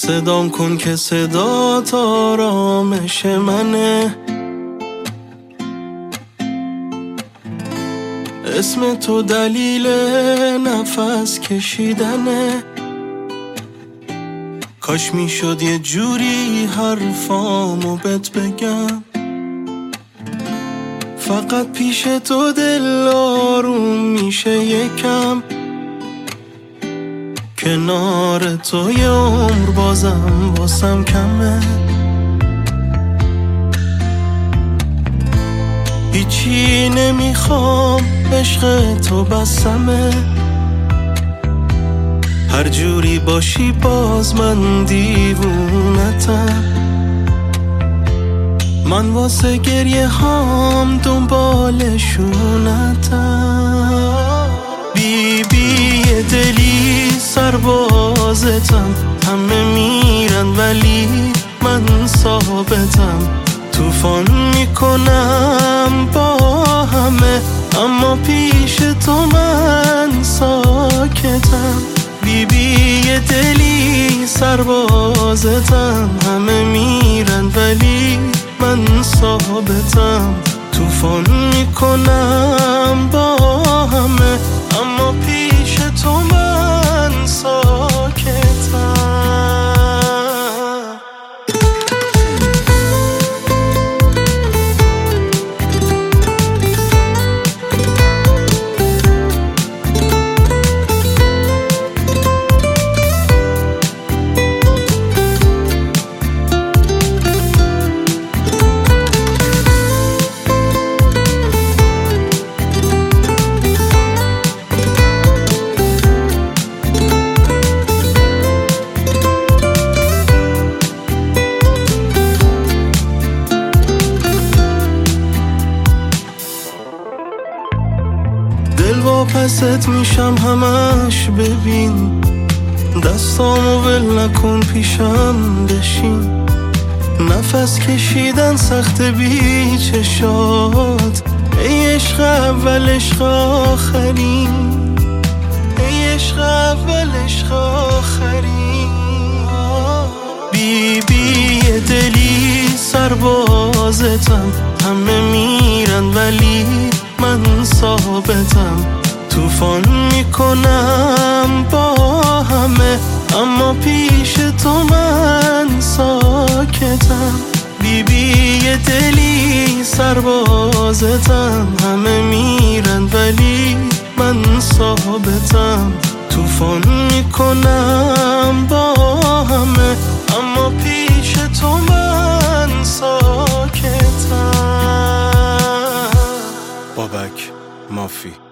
صدام کن که صدات آرامش منه، اسم تو دلیل نفس کشیدنه. کاش میشد یه جوری حرفامو بهت بگم، فقط پیش تو دل آروم میشه یکم. کنار تو یه عمر بازم واسم کمه، هیچی نمیخوام عشق تو بسمه. هر جوری باشی باز من دیوونتم، من واسه گریه هام دنبالشونتم. بی دلی سربازتم، همه میرن ولی من ثابتم. طوفان میکنم با همه اما پیش تو من ساکتم. بی دلی سربازتم، همه میرن ولی من ثابتم. طوفان میکنم با همه اما پیش تو من ساکتم. دل واپست میشم همش ببین، دستامو ول نکن پیشم بشین. نفس کشیدن سخت بی چشات، ای عشق اول عشق آخرین، ای عشق اول عشق آخرین. بی دلی سربازتم، همه میرن ولی من ثابتم. طوفان میکنم با همه اما پیش تو من ساکتم. بی دلی سربازتم، همه میرن ولی من ثابتم. طوفان میکنم با همه اما پیش تو من ساکتم. بابک مافی.